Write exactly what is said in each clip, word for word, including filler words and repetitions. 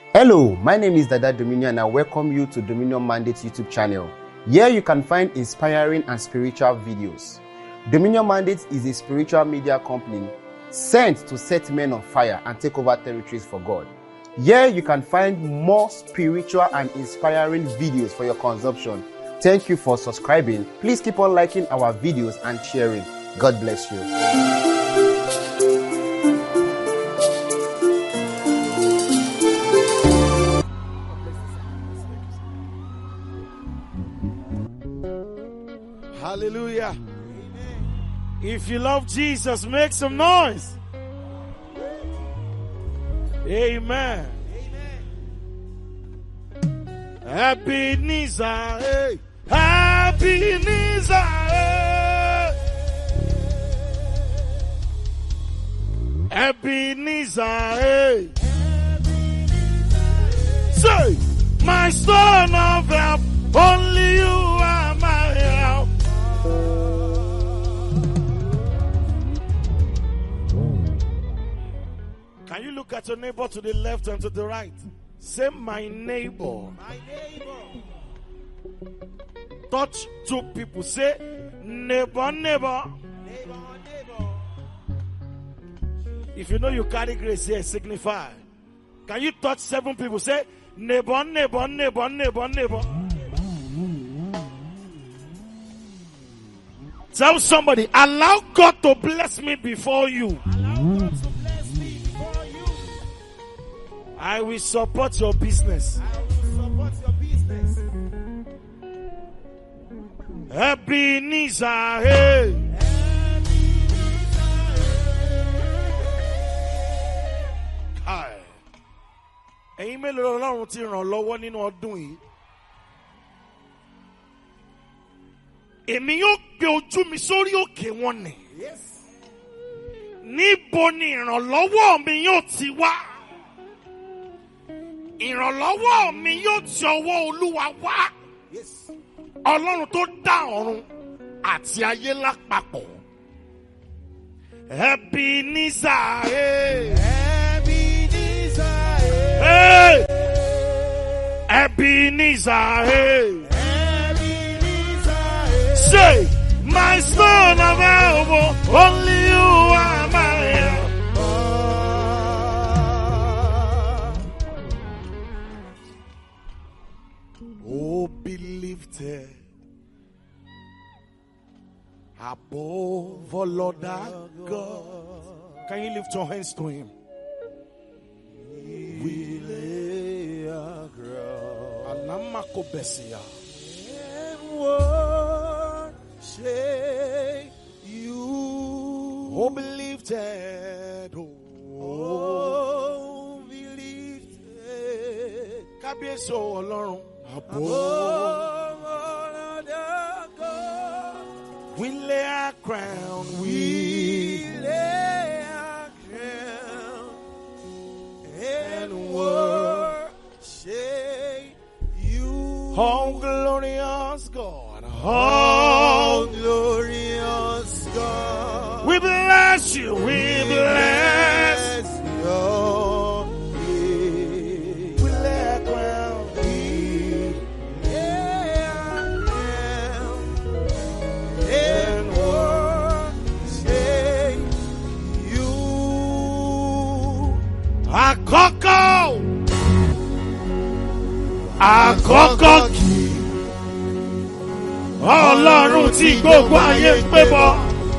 Hello, my name is Dada Dominion and I welcome you to Dominion Mandate YouTube channel. Here you can find inspiring and spiritual videos. Dominion Mandate is a spiritual media company sent to set men on fire and take over territories for God. Here you can find more spiritual and inspiring videos for your consumption. Thank you for subscribing. Please keep on liking our videos and sharing. God bless you. Hallelujah. Amen. If you love Jesus, make some noise. Amen. Amen. Ebenezer, hey. Ebenezer, hey. Ebenezer, hey. Say, my son of help, only you are my help. Can you look at your neighbor to the left and to the right? Say, my neighbor. My neighbor. Touch two people. Say, neighbor, neighbor. Neighbor, neighbor. If you know you carry grace here, signify. Can you touch seven people? Say, neighbor, neighbor, neighbor, neighbor, neighbor. Tell somebody, allow God to bless me before you. Allow God to bless me before you. I will support your business. I will support your business. Ebenezer, hey. Hi. Ẹ̀yin mélòó Ọlọ́run ti ràn lọ́wọ́ nínú ọdún yìí. Èmi yóò gbé ojú mi sórí òkè wọn nì. Yes. Níbo ni ìrànlọ́wọ́ mi yóò ti wá? Ìrànlọ́wọ́ mi yóò ti ọwọ́ Olúwa wá. Yes. Ọlọ́run tó dá ọ̀run àti ayé lápapọ̀. Ebenezer, hey. Ebenezer, Hey. Ebenezer, hey. Say, my son of help, only you are my help. Oh, be lifted above all other God. Can you lift your hands to him? we lay our ground Alamako Besia. and worship you. Oh, be lifted. Oh, Oh, be lifted Kábíyèsí Ọlọ́run. above all other God. We lay our crown. We We lay our crown and worship you. Oh, glorious God. Oh, Oh, glorious God. we bless you. We bless. your name. We lay our crown. We lay our crown and worship you. Àkọ́kọ́. Àkọ́kọ́ kì í. Ọlọ́run tí gbogbo ayé ń pè bọ̀.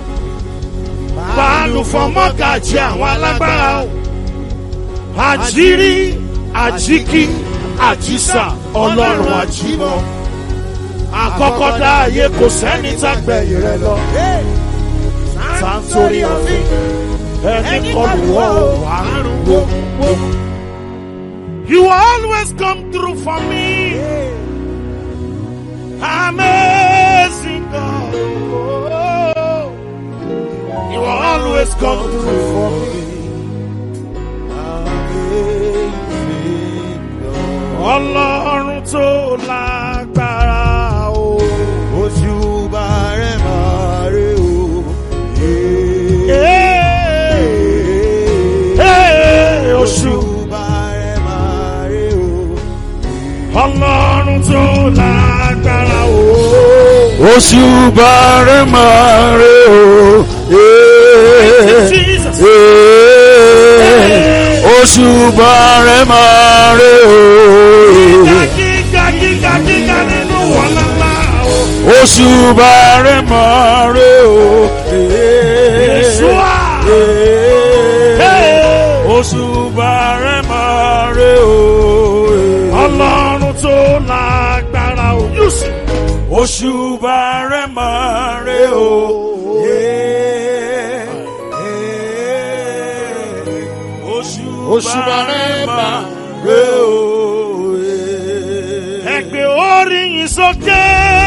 Bàálùfọ̀ mọ́gàjí àwọn alágbára o. Àjírí, àjíkí, àjísà, Ọlọ́run àjímọ́. Àkọ́kọ́ dá ayé kò sẹ́ni tágbẹ̀yìn rẹ̀ lọ. Sáńtórí òfin, ẹni kọlù wọ́ àrùn gbogbo. You always come through for me. Amazing God. Oh, you always come through for me. Amazing God. Ọlọ́run tó lágbára o. Ojúbà rẹ̀ máa rè o. Hey, hey, oṣù. Ojúbà rẹ̀ máa rè Ọlọ́run tó lágbára o. Òṣùbà rẹ̀ máa rẹ̀ o. Jesus. Òṣùbà rẹ̀ máa rẹ̀ o. Gíga gíga gíga nínú wàhálà o. Òṣùbà rẹ̀ máa rẹ̀ o. Yeshua. Òṣùbà rẹ̀ máa rẹ̀ o. Ọlọ́run tó lágbára o. Yusuf. Òṣùbà rẹ̀ máa rẹ̀ o. Òṣùbà rẹ̀ máa rẹ̀ o. Ẹ gbé orí yín sókè.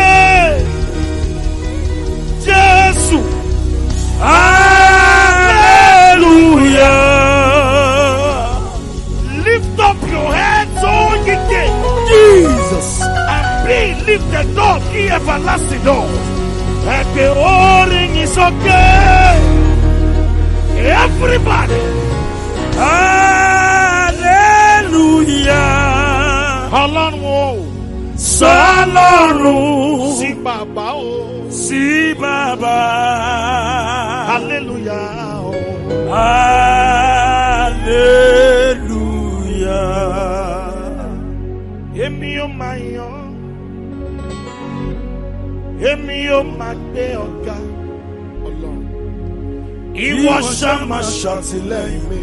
Jésù. Hallelujah. Lift up your heads, all ye gates. Jesus. And be lifted up, ye everlasting doors. Ẹ gbé orí yín sókè. Everybody. Hallelujah. Ọlọ́run o. Sọlọ́run. Sí bàbá o. Sí bàbá. Hallelujah o. Hallelujah. Èmi yóò máa yan. Èmi yóò máa gbé ọ̀gá. Ọlọ́run. Ìwọ ṣá máa ṣàtìlẹ́yìn mi.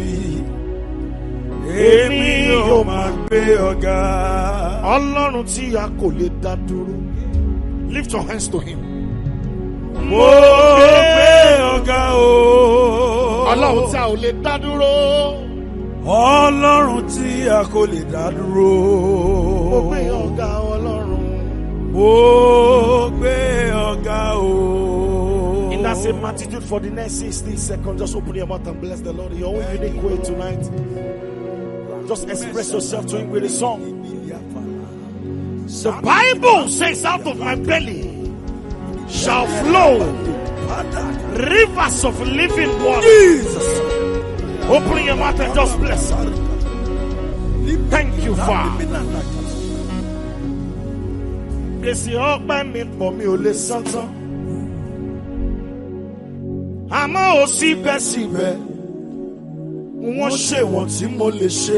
Èmi yóò máa gbé ọ̀gá. Ọlọ́run tí a kò lè dá dúró. Lift your hands to him. Mo gbé ọ̀gá o. Ọlọ́run tí a ò lè dá dúró. Ọlọ́run tí a kò lè dá dúró. Mo gbé ọ̀gá Ọlọ́run. Mo gbé ọ̀gá o. In that same attitude for the next sixty seconds, just open your mouth and bless the Lord in your own unique way tonight. Just express yourself to him with a song. The Bible says, out of my belly shall flow rivers of living water. Jesus. Open your mouth and just bless him. Thank you, Father. Gbèsè ọpẹ́ mi pọ̀ mi ò lè san tán. Àmọ́ ò síbẹ̀síbẹ̀ wọ́n ṣe wọ́n tí mo lè ṣe.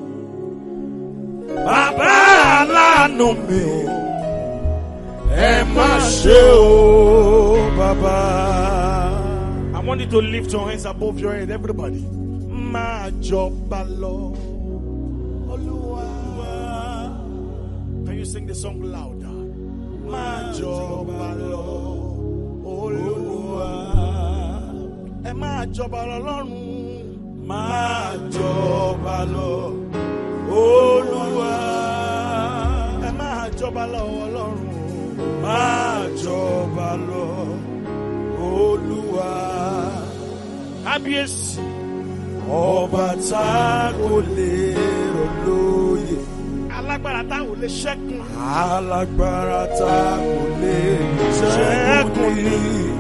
Bàbá aláàánú mi ò ẹ má ṣe o bàbá. I want you to lift your hands above your head, everybody. Máa jọba lọ, Olúwa. Can you sing the song louder? Máa jọba lọ, Olúwa. Ẹ máa jọba lọ lọ́run. Máa jọba lọ, Olúwa. Ẹ máa jọba lọ Ọlọ́run. Máa jọba lọ, Olúwa. Kábíyèsí. Ọba tá kò lè rọ̀ lóyè. Alágbára tá ò lè ṣẹ́gun. Alágbára tá kò lè ṣẹ́gun ní.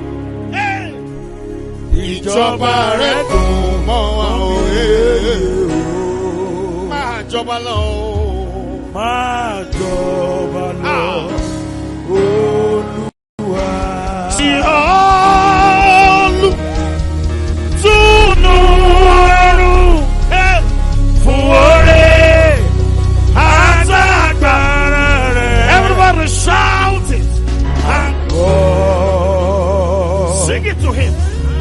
Ìjọba rẹ̀ dùn mọ́ àwọn èèyàn. Máa jọba lọ. Máa jọba lọ, Olúwa. Ti ọlù túnú ẹrù fún oore àtàgbàrà rẹ̀. Everybody shout it and go. Sing it to him.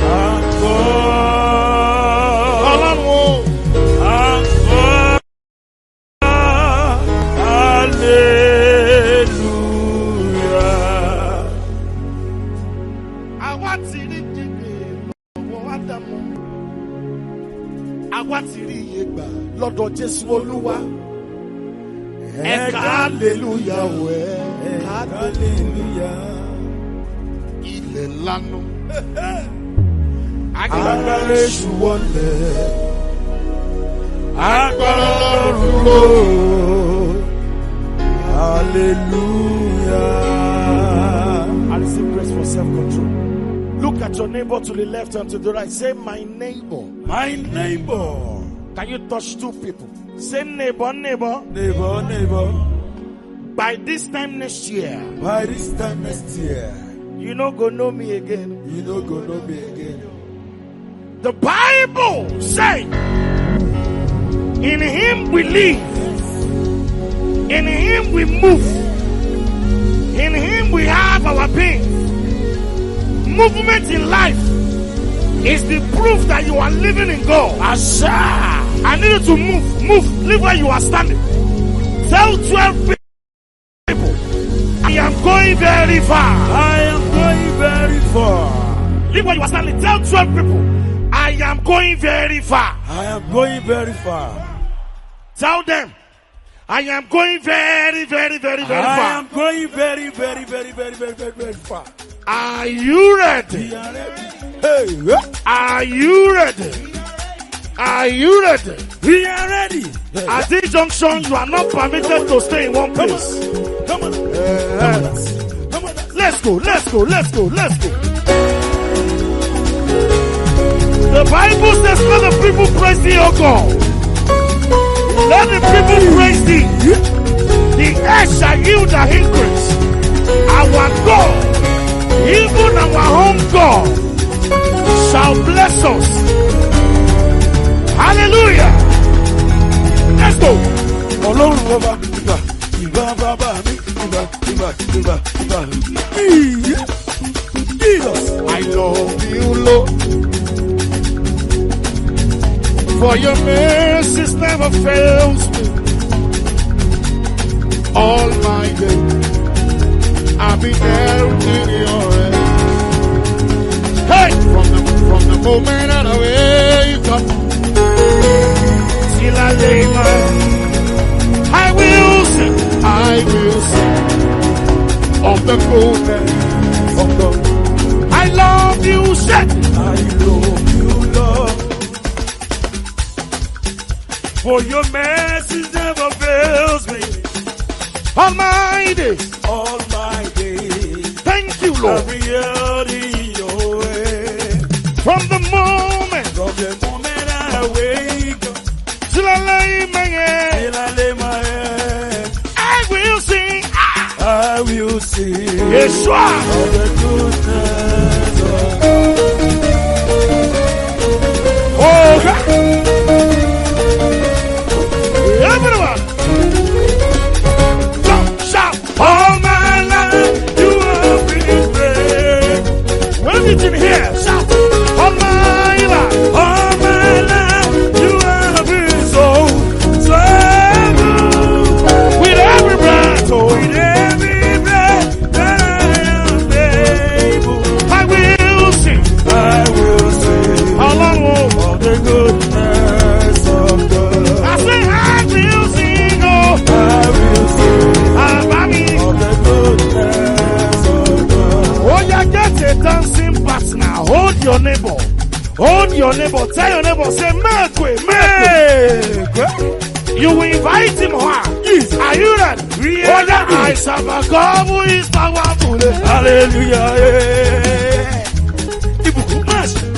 Lọ́dọ̀ Jésù Olúwa. Ẹ̀ka hallelujah wẹ̀. Ẹ̀ka hallelujah. Ilẹ̀ lanu. Agbára Èṣù wọlé. Agbára Ọlọ́run lò. Hallelujah. I receive grace for self-control. Look at your neighbor to the left and to the right. Say, my neighbor. My neighbor. Can you touch two people? Say neighbor, neighbor. Neighbor, neighbor. By this time next year, By this time next year, you no go know me again. you no go know me again. The Bible say, in him we live, in him we move, in him we have our being. Movement in life is the proof that you are living in God. Asha! I need you to move, move, live where you are standing. Tell twelve people, I am going very far. I am going very far. Live where you are standing. Tell twelve people, I am going very far. I am going very far. Tell them, I am going very, very, very, very I far. am going very, very, very, very, very, very, very far. Are you ready? We are ready. Hey, yeah. Are you ready? Are you ready? We are ready. At this junction, you are not permitted to stay in one Come place. on. Come on. Come on. Come on. Let's go, let's go, let's go, let's go. The Bible says, let the people praise thee, O God. Let the people praise thee. The earth shall yield the increase. Our God, even our home God, shall bless us. Hallelujah. Let's go. Ọlọ́run ọba ìgbà ìgbà bàbá mi ìgbà ìgbà ìgbà ìgbà ìyè Jesus. I love you, Lord, for your mercies never fails me. All my days I've been held in your hand. Hey, from the from the moment that I wake up till I lay my, I will sing, I will sing of the goodness of God. I love you, said I love you, Lord, for your mercy never fails me. all my days. All my days Thank you, Lord. I've been held in your way. From the moment From the moment I wake up till I lay my head, till I lay my head, I will sing. Ah, I will sing Yeshua. of the goodness of Oh, God. Everyone. Jump, shout. All my life you have been great. When it's in here, shout. All my life. all my life. You have been so, so good. With every breath, So in every breath that I am able, I will sing. I will sing How long will of the goodness of God. I say I will sing? Oh, I will sing Abami. of the goodness of God. Oh, yeah, get a dancing partner. Hold your neighbor. Hold your neighbor. Tell your neighbor, say, make way, make way. You will invite him. Huh? Are you ready? We Oh, are yeah, ready. I serve a God who is powerful. Hallelujah. Yeah. Ibùkún máa ṣe.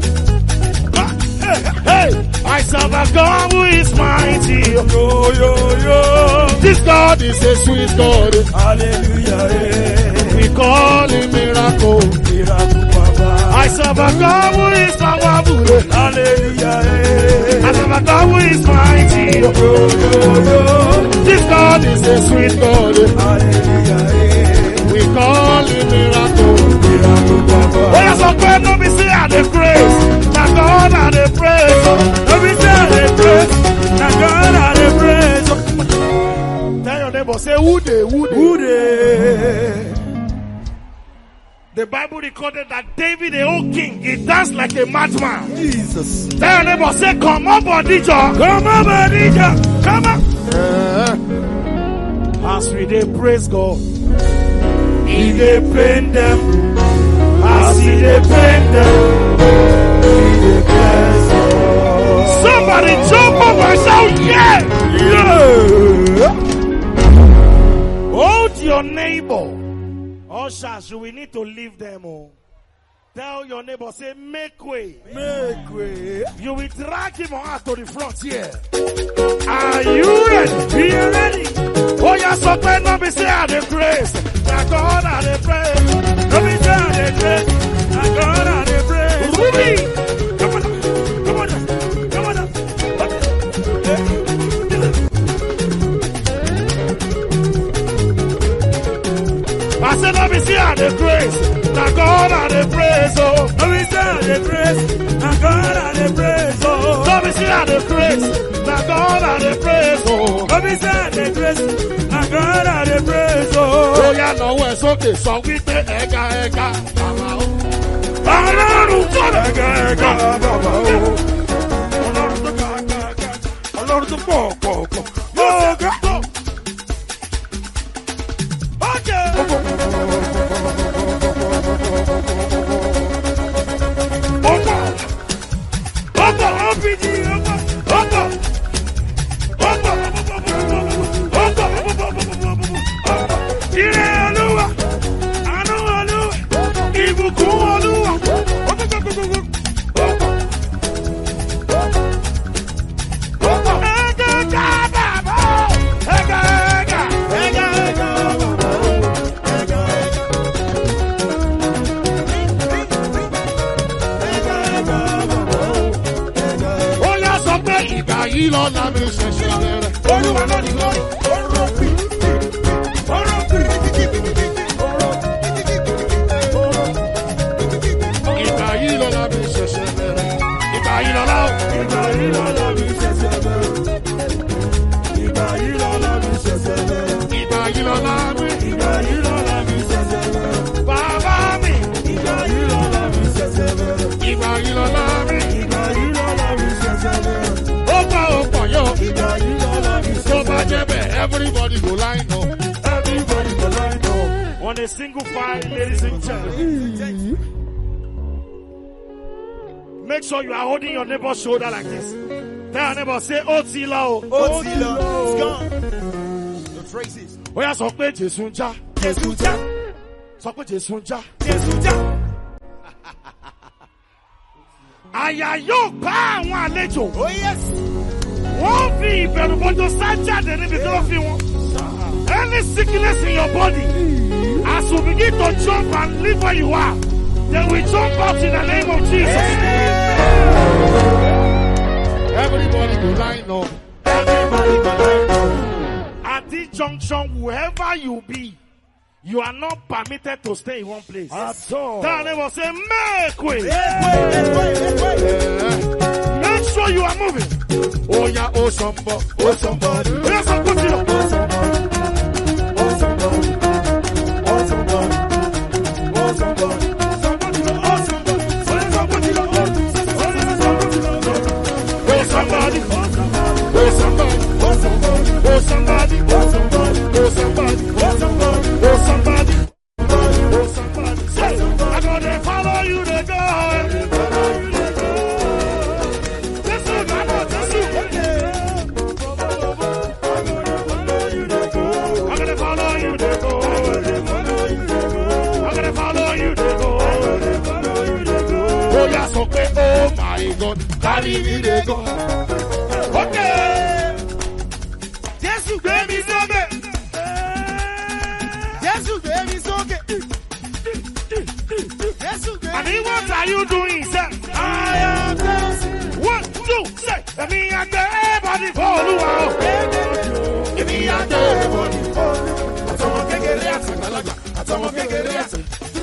Hey, I serve a God who is mighty. Yo, yo, yo. This God is a sweet God. Hallelujah. Yeah. We call him miracle. Miracle Baba. I serve a God who is powerful. Hallelujah. Yeah. I serve a God who is mighty. Yo, yo, yo. This God is a sweet God. Hallelujah. Yeah. We call him miracle. Miracle Baba. Oh, yes, okay, no be say I dey praise. Na God I dey praise. No be say I dey praise. Na God I dey praise. Tell your neighbor, say who dey, who dey. Who dey? The Bible recorded that David, the old king, he danced like a madman. Jesus. Tell your neighbor, say come on, body job. Come on, Badija. Come on. As we dey praise God, he dey pain them. As he dey pain them, he dey bless us. Somebody jump up and shout, yeah! Yeah. Hold your neighbor. Ushers, we need to leave them. Oh. Tell your neighbor, say, make way. Make way. You will drag him out to the front here. Are you ready? We are ready. Oh, yes, okay, no, be see how they praise. Now God and they praise, oh. Let me see how they praise. Now God and they praise, oh. Let me see how they praise. Now God and they praise, oh. Let me see how they praise. Now God and they praise, oh. Oh yeah, no way, so okay, so we take ega ega, baba oh. Ọlọ́run tó ega ega, baba oh. Ọlọ́run tó ga ga ga, Ọlọ́run tó pọ̀ pọ̀ pọ̀, oh ga go. Okay. Opa, opa, O P G, opa, opa, opa, opa, opa, ire Olúwa, àánú Olúwa, ìbùkún Olúwa, opa, opa, ega ega baba, ega ega, ega ega baba, ega ega. Ó yá sọ pé ìgbà yìí lọ́la mi ṣẹ̀ṣẹ̀ bẹ̀rẹ̀. Olúwa ló ní lọ́rùn. Ìgbà yìí lọ́la mi ṣẹ̀ṣẹ̀ bẹ̀rẹ̀. Ìgbà yìí lọ́la o. Ìgbà yìí lọ́la mi ṣẹ̀ṣẹ̀ bẹ̀rẹ̀. Ìgbà yìí lọ́la mi ṣẹ̀ṣẹ̀ bẹ̀rẹ̀. Ìgbà yìí lọ́la mi. Ìgbà yìí lọ́la mi ṣẹ̀ṣẹ̀ bẹ̀rẹ̀. Bàbá mi. Ìgbà yìí lọ́la mi ṣẹ̀ṣẹ̀ bẹ̀rẹ̀. Ìgbà yìí lọ́la mi. Ìgbà yìí lọ́la mi ṣẹ̀ṣẹ̀ bẹ̀rẹ̀. Ó pa ọ̀pọ̀ yọ. Ìgbà yìí lọ́la mi ṣẹ̀ṣẹ̀ bẹ̀rẹ̀. Tó bá jẹ́ bẹ́ẹ̀, everybody go line up. Everybody go line up. On a single file, ladies and gentlemen. Make sure you are holding your neighbor's shoulder like this. Tell your neighbor, say, Otila. Otila. It's gone. The phrases. Ó yá sọ pé Jésù ń jà. Jésù jà. Sọ pé Jésù ń jà. Jésù jà. Àyà yóò bá àwọn àlejò. Oh yes. Wọ́n fi ìbẹ̀rù bọ́jọ́ sá jáde níbi tí wọ́n fi wọn. Any sickness in your body, as you begin to jump and live where you are, they will jump out in the name of Jesus. Everybody go line up. Everybody go line up. At this junction, whoever you be, you are not permitted to stay in one place. At all. Tell neighbor, say, make way. Make way, make way, make way. Yeah. Make sure you are moving. Oh yeah, oh somebody, Oh somebody. oh yeah, somebody. Oh somebody. Oh somebody. Oh somebody. Oh somebody. Somebody. Oh somebody. Somebody. Oh somebody, Oh somebody. oh somebody, Oh somebody. oh somebody, Oh somebody. oh somebody, Oh somebody. oh somebody, oh somebody. Say, I'm gonna follow you to go. This is my Lord, this is I'm gonna follow you to go. I'm gonna follow you to go. Oh yeah, so okay, oh my God, carry me to go. Okay. Jesus, baby, so good. Jesus, baby, so good. Jesus, baby. I mean, what are you doing, sir? I am dancing. One, two, say, let me and everybody follow out. Give me a day, body. Àtọmọ kékeré àti àgbàlagbà. Àtọmọ kékeré àti.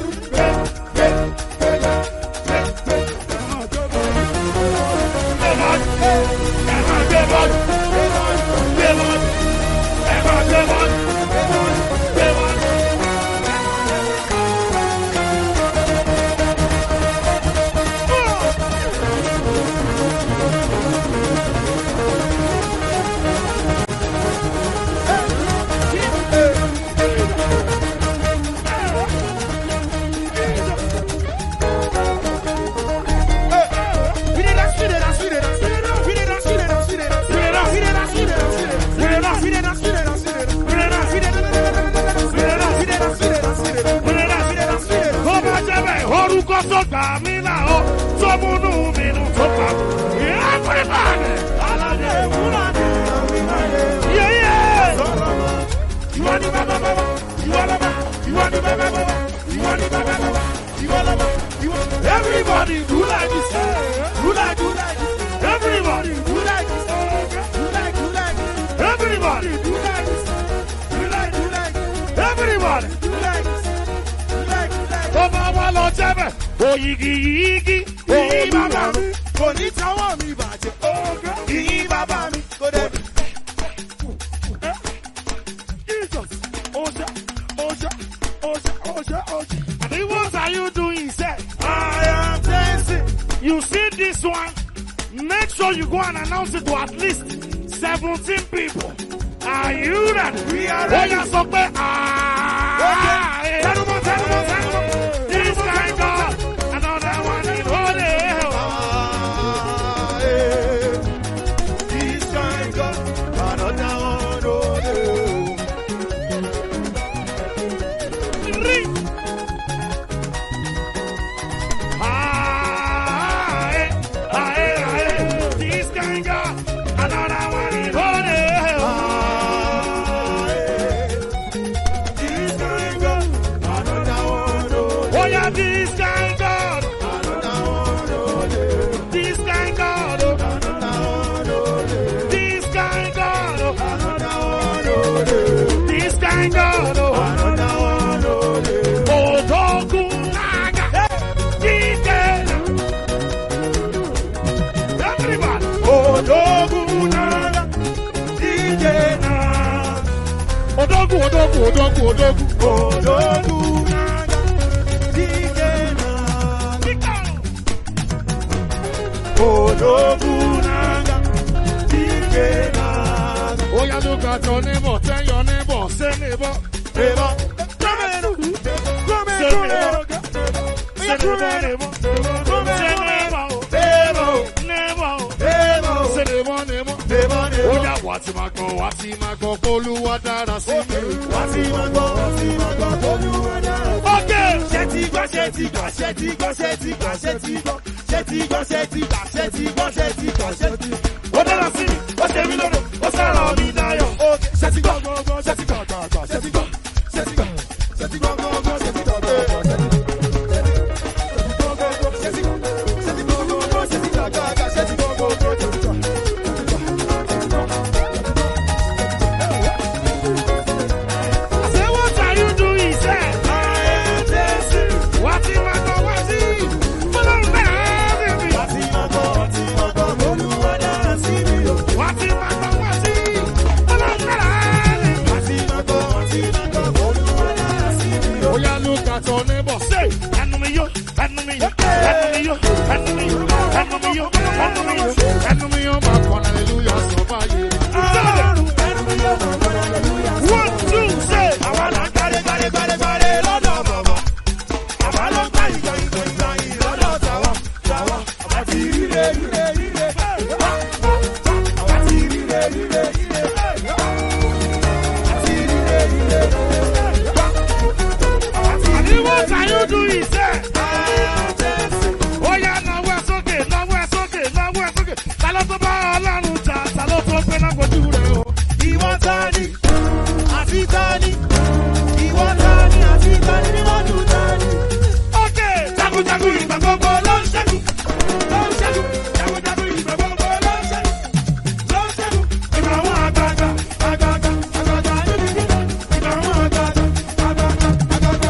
Everybody do like this. Do like, do like this. Everybody do like this. Do like, do like this. Everybody do like this. Do like, do like this. Everybody do like this. Oyigi yigi, yìí bàbá mi. Kò ní tọwọ́ mi bàjẹ́. Yìí bàbá mi. Kò dé. Jesus. Oja, Oja, Oja, Oja, Oja. And what are you doing, sir? I am dancing. You see this one? Make sure you go and announce it to at least seventeen people. Are you ready? We are ready. Oh, yes, okay. Ah, okay. Tell them, tell them, tell them. This guy God, another one in holy hell. Ah, yeah. This guy God, another one in holy hell. Ring. Ah, yeah. Ah, yeah, yeah. This guy God, another one in holy hell. This kind God, this kind God, this kind God, this kind God, oh, Dogunaga, everybody, oh, Dogunaga, oh, Dogu, oh, Dogu, oh, Dogu, oh, Dogu, oh, Dogu. Odogunanga, Dikenaga. Oh, you look at your neighbor, tell your neighbor, say neighbor, neighbor, come here, come here, come here, say neighbor, neighbor, say neighbor, neighbor, neighbor, say neighbor, neighbor, neighbor, neighbor. Oh, yeah, what's my go, what's my go, Oluwadara, see me, what's my go, what's my go, Oluwadara. Okay, shetty go, shetty go, shetty go, shetty go, shetty go. Shetty go, shetty go, shetty go, shetty go, shetty go. Ó dára sí mi, ó ṣe mí lọ́dọ̀, ó sọ̀rọ̀ mi láyọ̀. Shetty go, go, go, shetty go, go, go, shetty go, shetty go, shetty go, go, go, shetty go, go, go, shetty go, shetty go, shetty go, go, go, shetty go, go, go, shetty go, go, go, shetty go. I say, what are you doing, sir? I am dancing. What in my God, what in? Your neighbor say, enemy you, enemy you, enemy you, enemy you, enemy you, enemy you, enemy you, my God, hallelujah, somebody. Enemy you, hallelujah. One, two, say, I wanna carry, carry, carry, carry, Lord of Mama. I wanna carry, carry, carry, carry, Lord of Tawa, Tawa. I see you there, you there, you there. I see you there, you there, you there. I see you there, you there. What are you doing, sir? I am dancing. Oh, yeah, now we're okay, now we're okay, now we're okay. Saloto ba alanuja, saloto pena go do re o. Iwatani, asitani. Iwatani, asitani, ni mo do tani. Okay, jagu jagu iba gbogbo lo ṣẹ́gun. Lo ṣẹ́gun, jagu jagu iba gbogbo lo ṣẹ́gun. Lo ṣẹ́gun, iba wọn agaga, agaga, agaga, ibi iba wọn agaga, agaga, agaga.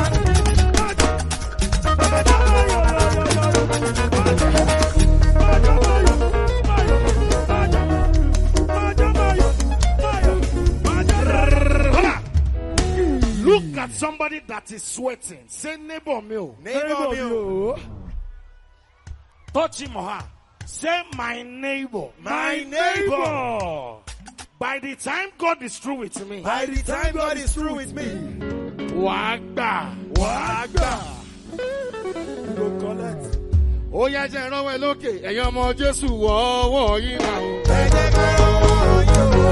Look at somebody that is sweating. Say neighbor me. Neighbor me. Touch him or her. Say my neighbor. My neighbor. By the time God is through with me. By the time God is through with me. Wagba. Wagba. Go collect. Oh yeah, jẹ́ ìrànwọ́ lókè. Ẹ̀yin ọmọ Jésù wọ́ ọwọ́ yín máa o. Ẹ jẹ́ ká ọwọ́ yín o.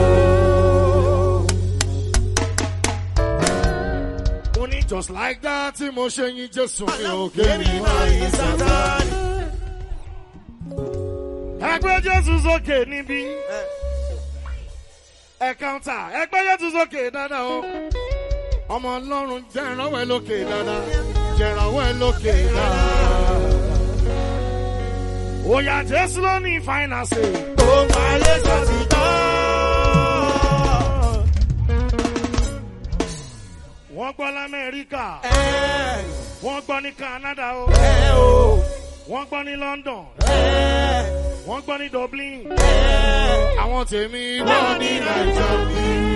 Mo ní just like that tí mo ṣe yín Jésù mi ò kéwì máa yín Sátánì. Ẹgbẹ́ Jésù sókè níbí. Ẹ káùntà. Ẹgbẹ́ Jésù sókè dáadáa o. Ọmọ Ọlọ́run jẹ́ ìrànwọ́ lókè dáadáa. Jẹ́ ìrànwọ́ lókè dáadáa. Oya Jésù ló ní finance. Ó máa lé sọ́sì tán. Wọ́n gbọ́ l'Amẹ́ríkà. Wọ́n gbọ́ ní Canada o. Ẹ o. Wọ́n gbọ́ ní London. Ẹ. Wọ́n gbọ́ ní Dublin. Ẹ. Àwọn tèmi gbọ́ ní Nàìjíríà.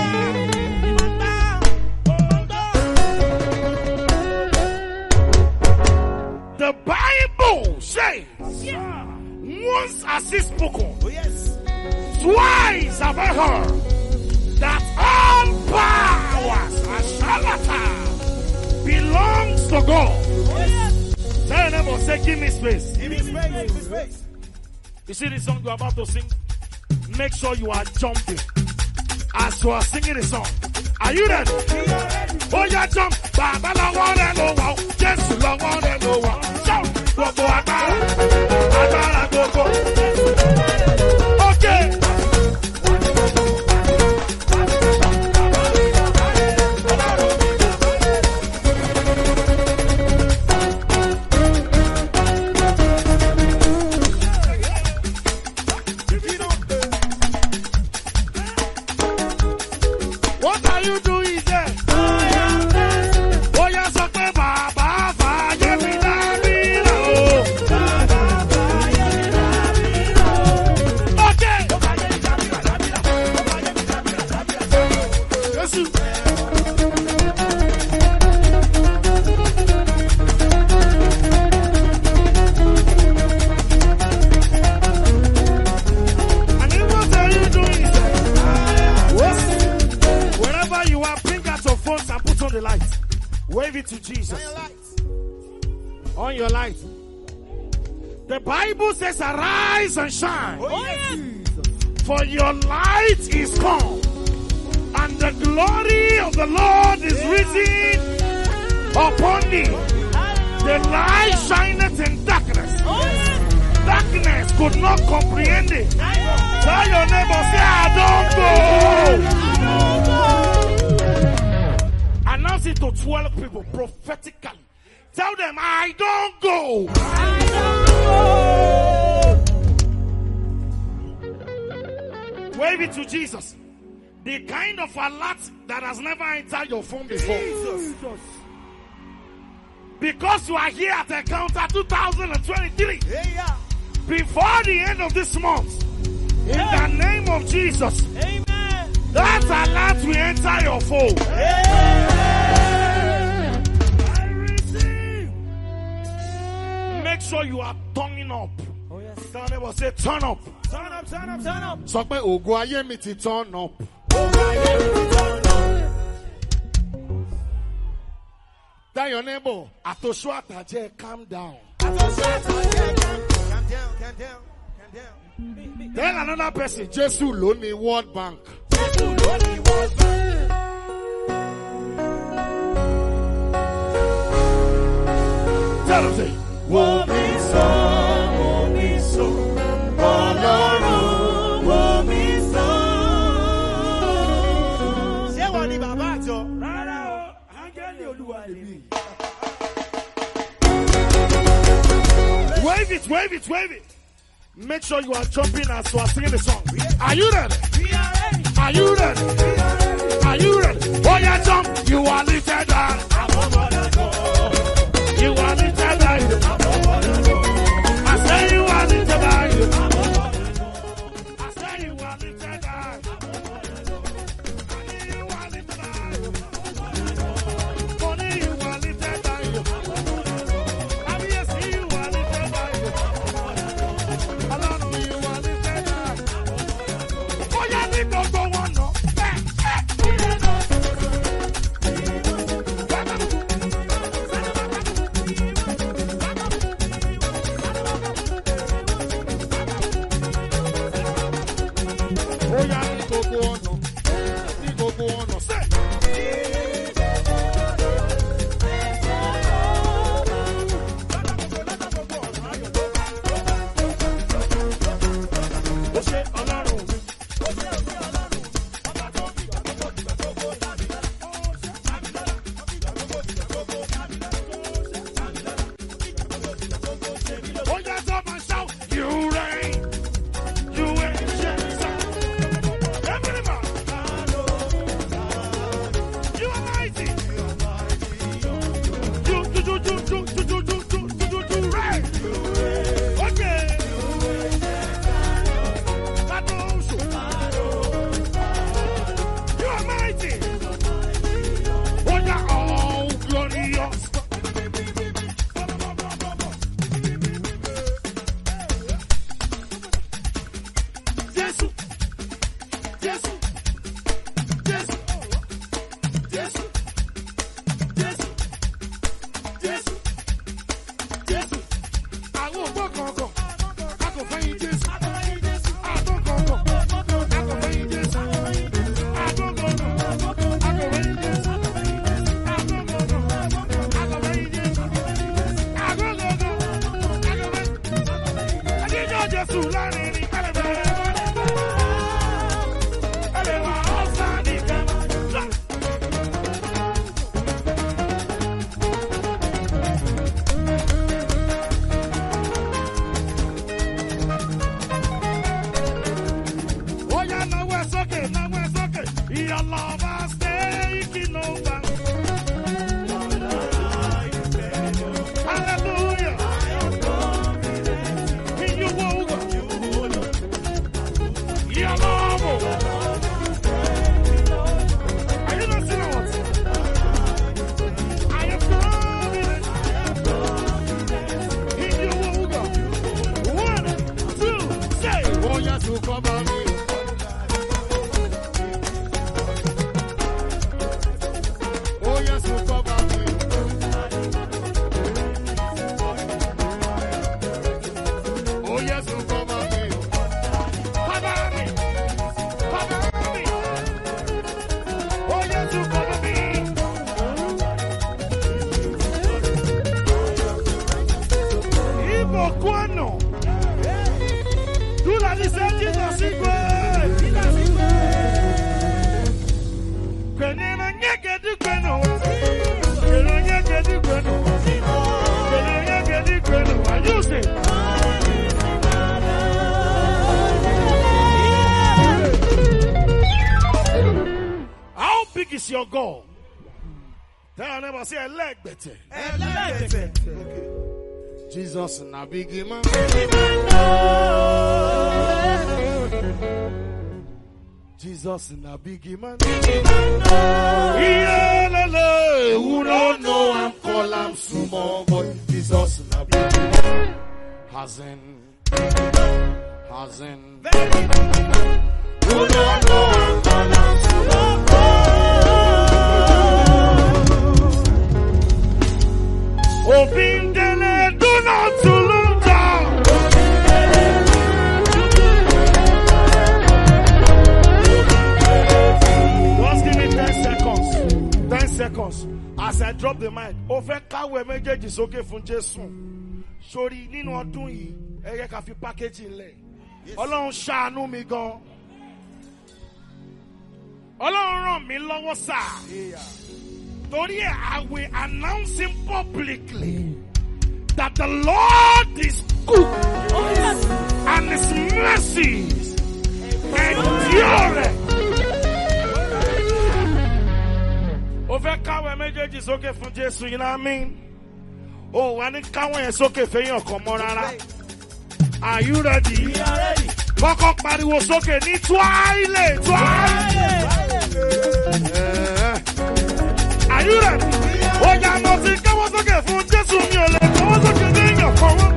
The Bible says, once has he spoken, Oh yes. twice have I heard that all powers and charlatans belongs to God. Tell your neighbor, say, give me space. Give me space. Give me space. You see the song you're about to sing? Make sure you are jumping as you are singing the song. Are you ready? Oh, yeah, jump. Baba la one lo wow. Jesu la one lo wow. Jump. Go go agbára. Agbára go go. Okay. What are you doing there? Oh, yeah, so Baba, fire me down below. Okay. Yes, you. And then what are you doing there? What? Wherever you are, bring out your phones and put on the light. Wave it to Jesus. On your light. The Bible says, arise and shine. Oh yes. For your light is come. And the glory of the Lord is risen upon thee. The light shineth in darkness. Darkness could not comprehend it. Tell your neighbor, say, I don't go. Announce it to twelve people prophetically. Tell them, I don't go. Wave it to Jesus. The kind of alert that has never entered your phone before. Jesus. Because you are here at Encounter two thousand twenty-three. Hey, yeah. Before the end of this month. In the name of Jesus. Amen. That alert will enter your phone. I receive. Make sure you are turning up. Oh yes. Tell neighbor, say turn up. Turn up, turn up, turn up. Sọ pé ògo ayé mi ti turn up. Tell your neighbor, àtòṣù àtàjẹ́, calm down. Calm down, calm down, calm down. Tell another person, Jésù ló ní World Bank. Jesus, Lord, he was back. Tell him, say, Wo mi sọ, wo mi sọ, Ọlọ́run wo mi sọ. Ṣé wọ́n ní bàbá àjọ? Rárá o, áńgẹ́lì Olúwa lèmi. wave it, wave it, wave it. Make sure you are jumping as you are singing the song. Are you ready? We are ready. Are you ready? We are ready. Are you ready? Oh yeah, jump. You are lifted up. You are lifted up. I say you are lifted up. I say you are lifted up. You are lifted up. Money, you are lifted up. I mean, see you are lifted up. Alone, you are lifted up. Oh yeah, they don't go on no. Oh yeah, they go go on no. They go go on no. Say. Oh yeah, stop and shout. You reign. You reign. Everybody. love has taken over. Hallelujah. In your word, your love. Are you not seeing what? I am confident. In your word. One, two, say. Oh yes, you cover me. Oh yes, you cover me. Oh yes, you cover me. Cover me. Cover me. Oh yes, you cover me. Ibo kwano. Tu la dice Jesus igwe. Jesus igwe. Kwenye nyeke di kweno. Kwenye nyeke di kweno. Kwenye nyeke di kweno. Are you saying? How big is your goal? Tell your neighbor, say a leg better. A leg better. Jesus na big man. Jesus na big man. Yeah, la la. Who don't know I'm call I'm small boy. Jesus na big man. Hasn't. Hasn't. Who don't know I'm call I'm small boy. Obindele do not to look down. Just give me ten seconds. Ten seconds. As I drop the mic, over kawe mejeji soke fun Jesu. Sorry, nínú ọdún yìí, ẹ yẹ ká fi package lẹ̀. Ọlọ́run ṣàánú mi gan. Ọlọ́run ràn mí lọ́wọ́ sà. Torí ẹ̀, I will announce him publicly that the Lord is good and his mercies endure. Over káwé méjèèjì sókè fún Jésù, you know what I mean? Oh, wà ní káwé yẹn sókè fẹ́yìn ọkàn mọ́ rárá. Are you ready? We are ready. Kọ́kọ́ pariwo sókè ní twile, twile. Are you ready? Oh, yeah, no, see, come on, okay, for just one year, come on, okay, then you come on.